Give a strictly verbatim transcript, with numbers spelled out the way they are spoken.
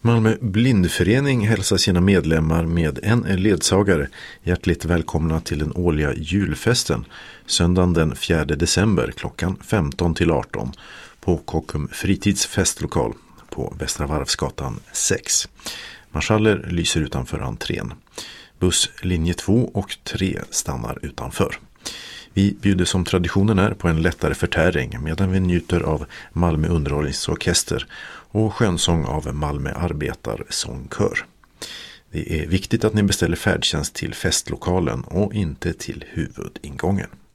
Malmö blindförening hälsar sina medlemmar med en ledsagare hjärtligt välkomna till den årliga julfesten söndagen den fjärde december klockan femton till arton på Kockum fritidsfestlokal på Västra Varvsgatan sex. Marschaller lyser utanför entrén. Buss linje två och tre stannar utanför. Vi bjuder som traditionen är på en lättare förtäring medan vi njuter av Malmö underhållningsorkester och skönsång av Malmö arbetarsångkör. Det är viktigt att ni beställer färdtjänst till festlokalen och inte till huvudingången.